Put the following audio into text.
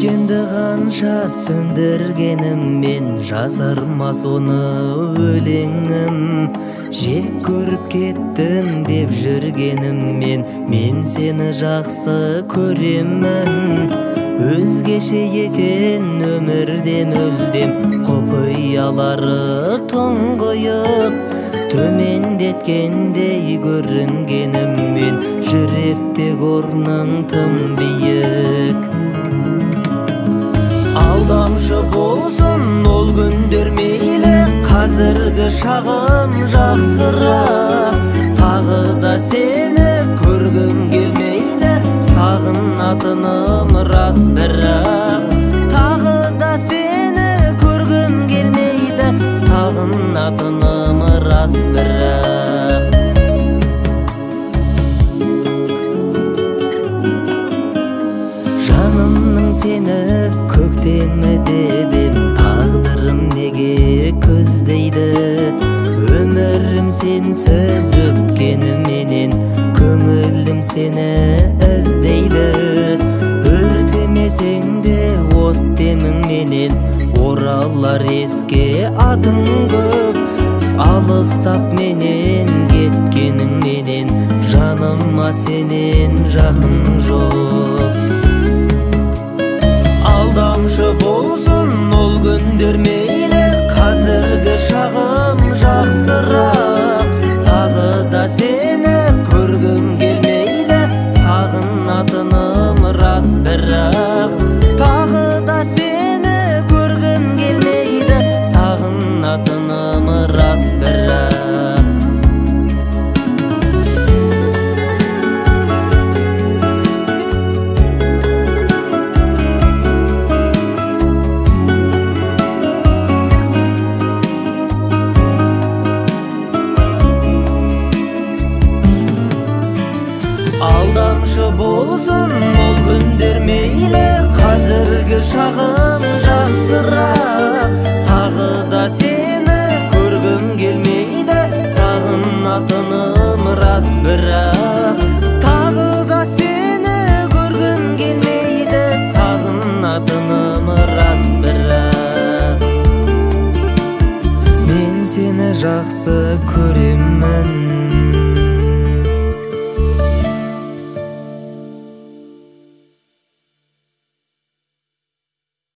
өткенді қанша сөндіргеніммен жасармас оны өлеңім. Жек көріп кеттім деп жүргеніммен мен сені жақсы көремін. Өзгеше екен өмірде мүлдем құпиялары тұңғиық. Төмендеткендей көрінгеніммен жүректегі орның тым биік. Алдамшы болсын ол күндер мейлі, қазіргі шағым жақсырақ. Тағы да сені көргім келмейді, сағынатыным рас бірақ. Тағы да сені көргім келмейді, сағынатыным рас бірақ. Жанымның сені көктемі деп ем, тағдырым неге көздейді. Өмірім сенсіз өткеніменен, көңілім сені іздейді. Өртемесең де оттеміңменен, оралар еске атың көп. Алыстап менен кеткеніңменен, жаныма сенен жақын жоқ. Алдамшы болсын ол күндер мейлі, қазіргі шағым жақсырақ. Тағы да сені көргім келмейді, сағынатыным рас бірақ. Тағы да сені көргім келмейді, сағынатыным рас бірақ. Алдамшы болсын ол күндер мейлі, қазіргі шағым жақсырақ. Тағы да сені көргім келмейді, сағынатыным рас бірақ. Тағы да сені көргім келмейді, сағынатыным рас бірақ. Мен сені жақсы